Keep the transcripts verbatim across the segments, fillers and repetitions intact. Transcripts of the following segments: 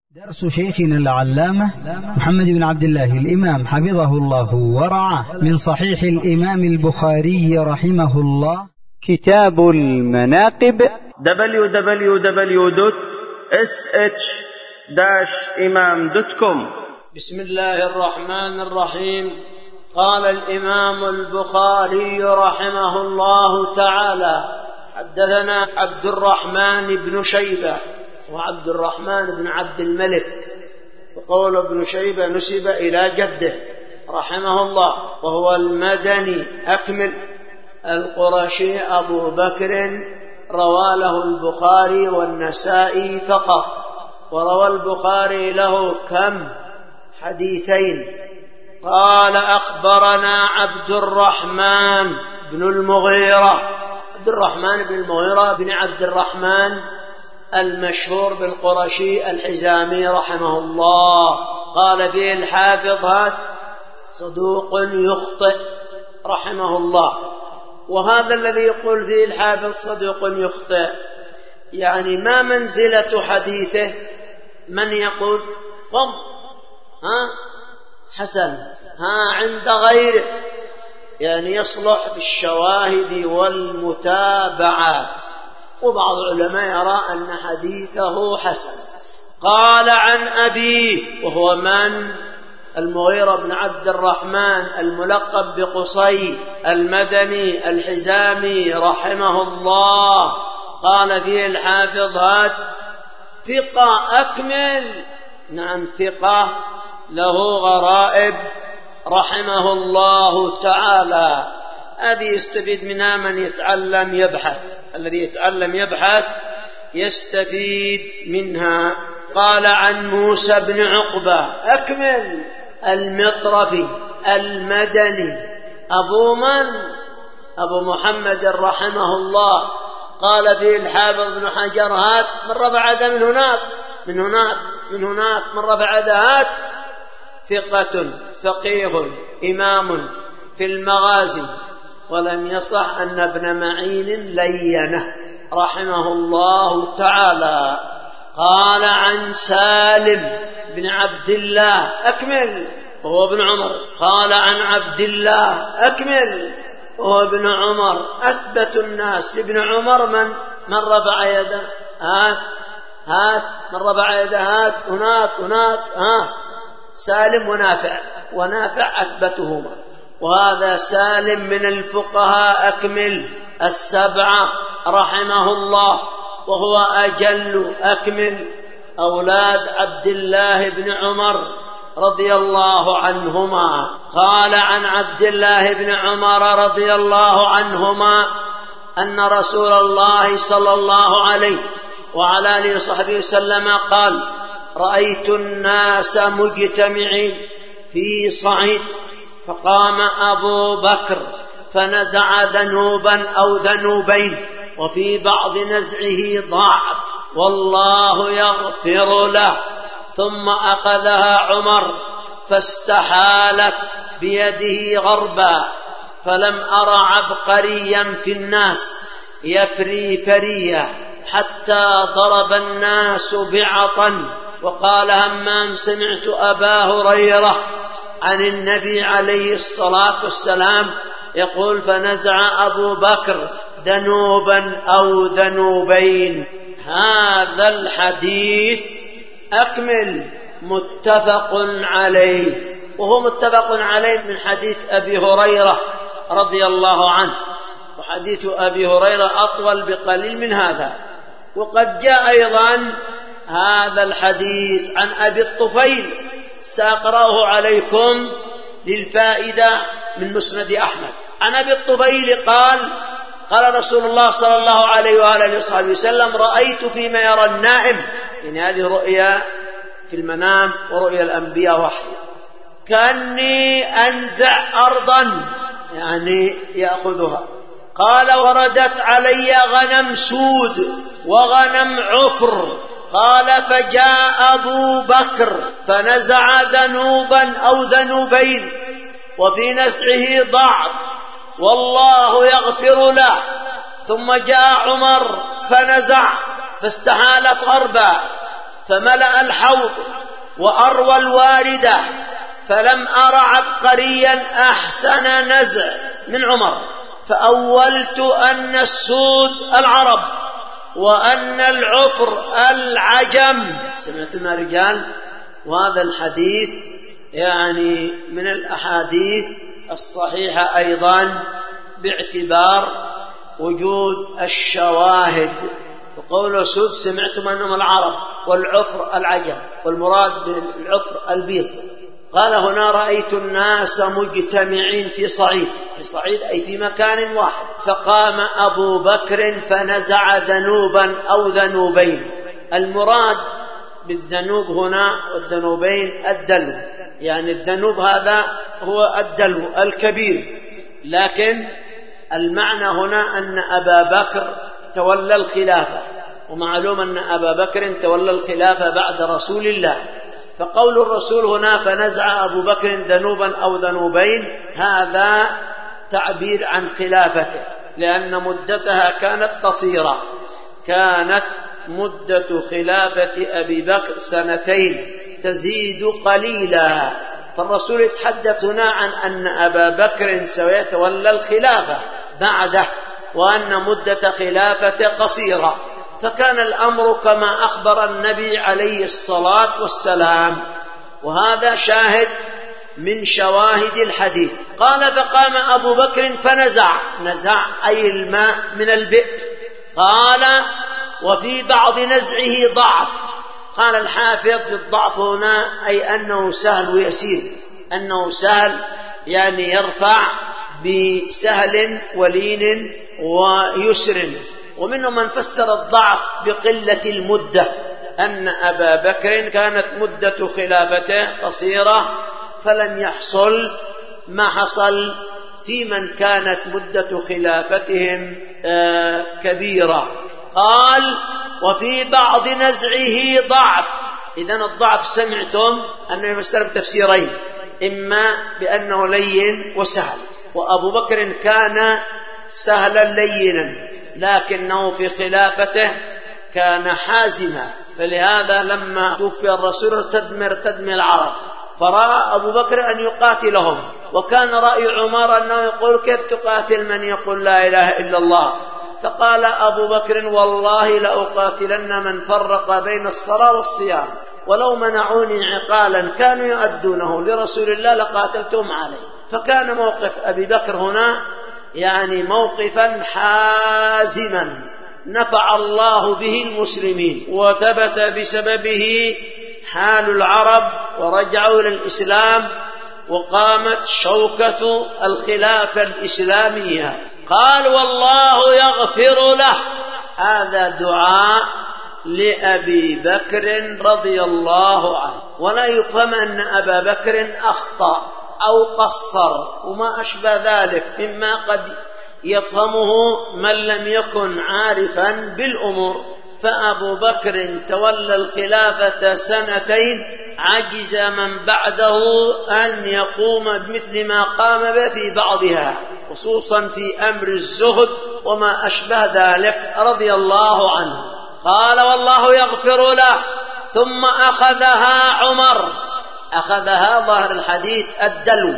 درس شيخنا العلامة محمد بن عبد الله الإمام حفظه الله ورعاه من صحيح الإمام البخاري رحمه الله، كتاب المناقب، دبليو دبليو دبليو دوت إس إتش داش إمام دوت كوم. بسم الله الرحمن الرحيم. قال الإمام البخاري رحمه الله تعالى: حدثنا عبد الرحمن بن شيبة وعبد الرحمن بن عبد الملك، وقول ابن شيبة نسب إلى جده رحمه الله، وهو المدني أكمل القرشي أبو بكر، روى له البخاري والنسائي فقط، وروى البخاري له كم حديثين. قال: أخبرنا عبد الرحمن بن المغيرة، عبد الرحمن بن المغيرة بن عبد الرحمن المشهور بالقرشي الحزامي رحمه الله. قال فيه الحافظ: هذا صدوق يخطئ رحمه الله. وهذا الذي يقول فيه الحافظ صدوق يخطئ، يعني ما منزلة حديثه؟ من يقول قم ها حسن ها عند غيره، يعني يصلح في الشواهد والمتابعات. وبعض العلماء يرى أن حديثه حسن. قال عن أبيه، وهو من؟ المغيرة بن عبد الرحمن الملقب بقصي المدني الحزامي رحمه الله. قال فيه الحافظ: هات ثقة أكمل، نعم ثقة له غرائب رحمه الله تعالى. هذه يستفيد منها من يتعلم يبحث، الذي يتعلم يبحث يستفيد منها. قال عن موسى بن عقبة أكمل المطرفي المدني، أبو من؟ أبو محمد رحمه الله. قال فيه الحافظ بن حجر: هات من رفع يده من هناك من هناك من هناك من رفع يده، هات ثقة فقيه إمام في المغازي، ولم يصح أن ابن معين لينه رحمه الله تعالى. قال عن سالم بن عبد الله أكمل، وهو ابن عمر. قال عن عبد الله أكمل، وهو ابن عمر. أثبت الناس لابن عمر من من رفع يده، هات هات من رفع يده، هات هناك هناك ها سالم ونافع، ونافع أثبتهما. وهذا سالم من الفقهاء أكمل السبعة رحمه الله، وهو أجل أكمل أولاد عبد الله بن عمر رضي الله عنهما. قال عن عبد الله بن عمر رضي الله عنهما أن رسول الله صلى الله عليه وعلى آله وصحبه وسلم قال: رأيت الناس مجتمعين في صعيد، فقام أبو بكر فنزع ذنوبا أو ذنوبين، وفي بعض نزعه ضعف، والله يغفر له. ثم أخذها عمر فاستحالت بيده غربا، فلم أر عبقريا في الناس يفري فريا حتى ضرب الناس بعطا. وقال همام: سمعت أبا هريرة عن النبي عليه الصلاة والسلام يقول: فنزع أبو بكر ذنوبا أو ذنوبين. هذا الحديث أكمل متفق عليه، وهو متفق عليه من حديث أبي هريرة رضي الله عنه، وحديث أبي هريرة أطول بقليل من هذا. وقد جاء أيضا هذا الحديث عن أبي الطفيل، سأقرأه عليكم للفائدة من مسند أحمد. عن أبي الطفيل قال: قال رسول الله صلى الله عليه وآله وصحبه وسلم: رأيت فيما يرى النائم، يعني هذه رؤيا في المنام ورؤيا الأنبياء وحي، كأني أنزع أرضا، يعني يأخذها. قال: وردت علي غنم سود وغنم عفر. قال: فجاء أبو بكر فنزع ذنوبا أو ذنوبين، وفي نزعه ضعف، والله يغفر له. ثم جاء عمر فنزع فاستحالت غربا، فملأ الحوض وأروى الواردة، فلم أر عبقريا أحسن نزع من عمر، فأولت أن السود العرب وأن العفر العجم. سمعتم يا رجال؟ وهذا الحديث يعني من الأحاديث الصحيحة أيضا باعتبار وجود الشواهد. وقول السود سمعتم أنهم العرب والعفر العجم، والمراد بالعفر البيض. قال هنا رأيت الناس مجتمعين في صعيد، في صعيد أي في مكان واحد، فقام أبو بكر فنزع ذنوبا أو ذنوبين. المراد بالذنوب هنا والذنوبين الدلو، يعني الذنوب هذا هو الدلو الكبير، لكن المعنى هنا أن أبا بكر تولى الخلافة، ومعلوم أن أبا بكر تولى الخلافة بعد رسول الله، فقول الرسول هنا فنزع أبو بكر ذنوبا أو ذنوبين هذا تعبير عن خلافته، لأن مدتها كانت قصيرة، كانت مدة خلافة أبي بكر سنتين تزيد قليلا، فالرسول يتحدث هنا عن أن أبا بكر سيتولى الخلافة بعده، وأن مدة خلافته قصيرة، فكان الأمر كما أخبر النبي عليه الصلاة والسلام، وهذا شاهد من شواهد الحديث. قال فقام أبو بكر فنزع، نزع أي الماء من البئر. قال وفي بعض نزعه ضعف. قال الحافظ في الضعف هنا أي أنه سهل ويسير، أنه سهل يعني يرفع بسهل ولين ويسر. ومنهم من فسر الضعف بقلة المدة، أن أبا بكر كانت مدة خلافته قصيرة فلم يحصل ما حصل في من كانت مدة خلافتهم كبيرة. قال وفي بعض نزعه ضعف. إذن الضعف سمعتم أنه يفسر بتفسيرين، إما بأنه لين وسهل، وأبو بكر كان سهلا لينا لكنه في خلافته كان حازما، فلهذا لما توفي الرسول ارتد مرتد من العرب، فرأى أبو بكر أن يقاتلهم، وكان رأي عمر أنه يقول كيف تقاتل من يقول لا إله إلا الله؟ فقال أبو بكر والله لأقاتلن من فرق بين الصلاة والصيام، ولو منعوني عقالا كانوا يؤدونه لرسول الله لقاتلتهم عليه. فكان موقف أبي بكر هنا يعني موقفا حازما نفع الله به المسلمين، وثبت بسببه حال العرب ورجعوا إلى الإسلام، وقامت شوكة الخلافة الإسلامية. قال والله يغفر له. هذا دعاء لأبي بكر رضي الله عنه، ولا يفهم أن أبا بكر أخطأ أو قصر وما أشبه ذلك مما قد يفهمه من لم يكن عارفا بالأمور. فأبو بكر تولى الخلافة سنتين، عجز من بعده أن يقوم بمثل ما قام به في بعضها، خصوصا في أمر الزهد وما أشبه ذلك رضي الله عنه. قال والله يغفر له. ثم أخذها عمر، أخذها ظاهر الحديث الدلو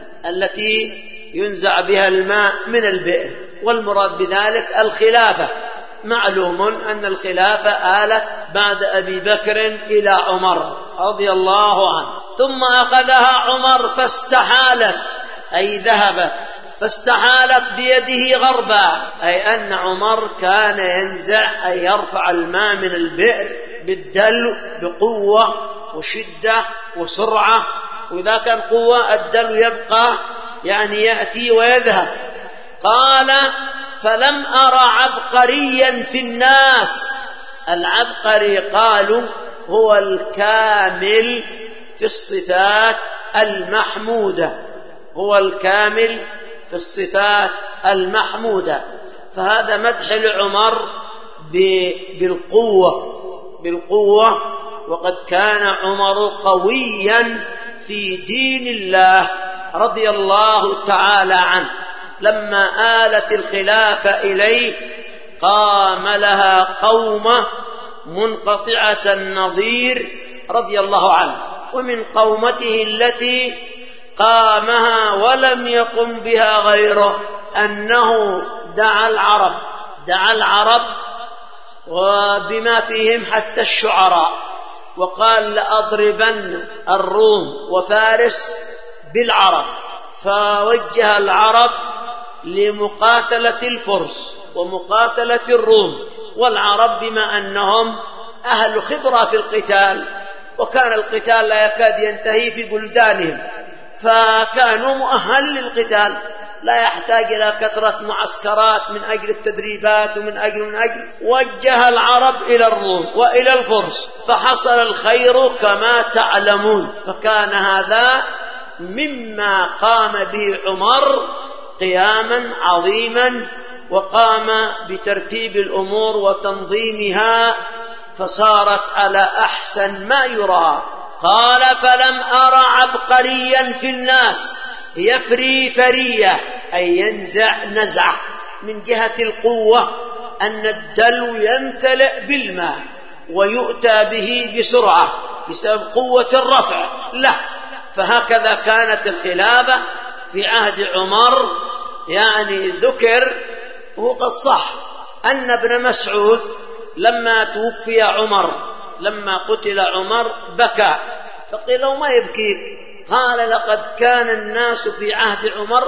التي ينزع بها الماء من البئر، والمراد بذلك الخلافة. معلوم أن الخلافة آلت بعد أبي بكر إلى عمر رضي الله عنه. ثم أخذها عمر فاستحالت أي ذهبت، فاستحالت بيده غربا، أي أن عمر كان ينزع أي يرفع الماء من البئر بالدلو بقوة وشدة وسرعة، وإذا كان قوة الدلو يبقى يعني يأتي ويذهب. قال فلم أرى عبقريا في الناس. العبقري قالوا هو الكامل في الصفات المحمودة، هو الكامل في الصفات المحمودة، فهذا مدح لعمر بالقوة بالقوة وقد كان عمر قويا في دين الله رضي الله تعالى عنه. لما آلت الخلافة إليه قام لها قومه منقطعة النظير رضي الله عنه. ومن قومته التي قامها ولم يقم بها غيره أنه دعا العرب دعا العرب وبما فيهم حتى الشعراء، وقال لأضربن الروم وفارس بالعرب، فوجه العرب لمقاتلة الفرس ومقاتلة الروم، والعرب بما أنهم أهل خبرة في القتال وكان القتال لا يكاد ينتهي في بلدانهم، فكانوا مؤهل للقتال، لا يحتاج إلى كثرة معسكرات من أجل التدريبات ومن أجل من أجل وجه العرب إلى الروم وإلى الفرس، فحصل الخير كما تعلمون. فكان هذا مما قام به عمر قياما عظيما، وقام بترتيب الأمور وتنظيمها فصارت على أحسن ما يرى. قال فلم أرى عبقريا في الناس يفري فرية أي ينزع نزعة من جهة القوة، أن الدلو يمتلئ بالماء ويؤتى به بسرعة بسبب قوة الرفع له. فهكذا كانت الخلافة في عهد عمر. يعني ذكر وقد صح أن ابن مسعود لما توفي عمر لما قتل عمر بكى، فقيل له ما يبكيك؟ قال لقد كان الناس في عهد عمر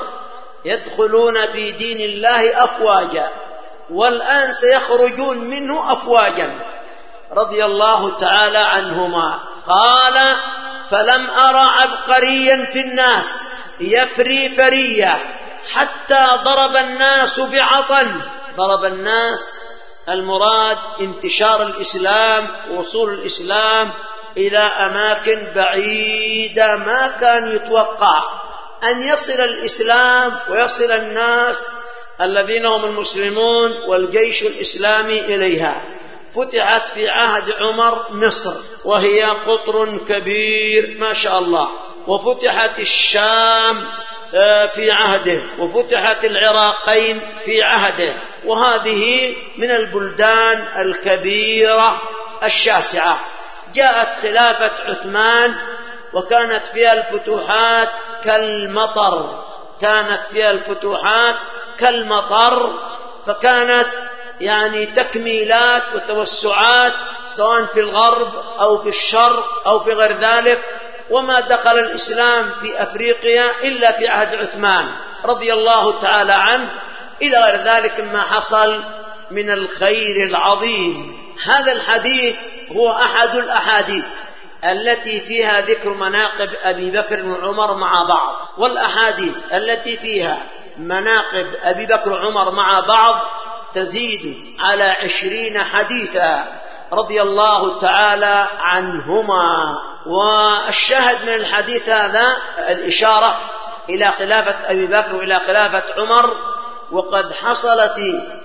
يدخلون في دين الله أفواجا، والآن سيخرجون منه أفواجا رضي الله تعالى عنهما. قال فلم أرى عبقريا في الناس يفري فرية حتى ضرب الناس بعطن. ضرب الناس المراد انتشار الإسلام ووصول الإسلام إلى أماكن بعيدة ما كان يتوقع أن يصل الإسلام ويصل الناس الذين هم المسلمون والجيش الإسلامي إليها. فتحت في عهد عمر مصر وهي قطر كبير ما شاء الله، وفتحت الشام في عهده، وفتحت العراقين في عهده، وهذه من البلدان الكبيرة الشاسعة. جاءت خلافة عثمان وكانت فيها الفتوحات كالمطر كانت فيها الفتوحات كالمطر فكانت يعني تكميلات وتوسعات سواء في الغرب أو في الشرق أو في غير ذلك، وما دخل الإسلام في أفريقيا إلا في عهد عثمان رضي الله تعالى عنه، إلى غير ذلك ما حصل من الخير العظيم. هذا الحديث هو أحد الأحاديث التي فيها ذكر مناقب أبي بكر وعمر مع بعض، والأحاديث التي فيها مناقب أبي بكر وعمر مع بعض تزيد على عشرين حديثا رضي الله تعالى عنهما. والشاهد من الحديث هذا الإشارة إلى خلافة أبي بكر وإلى خلافة عمر، وقد حصلت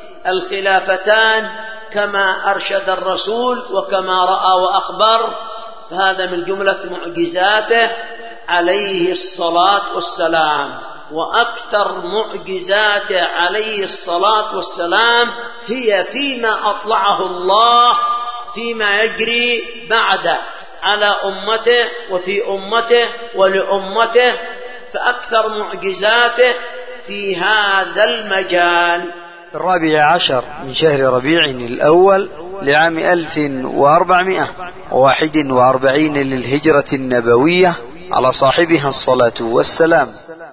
الخلافتان كما أرشد الرسول وكما رأى وأخبر، فهذا من جملة معجزاته عليه الصلاة والسلام. وأكثر معجزاته عليه الصلاة والسلام هي فيما أطلعه الله فيما يجري بعد على أمته وفي أمته ولأمته، فأكثر معجزاته في هذا المجال. الرابع عشر من شهر ربيع الأول لعام ألف وأربعمائة وواحد وأربعين للهجرة النبوية على صاحبها الصلاة والسلام.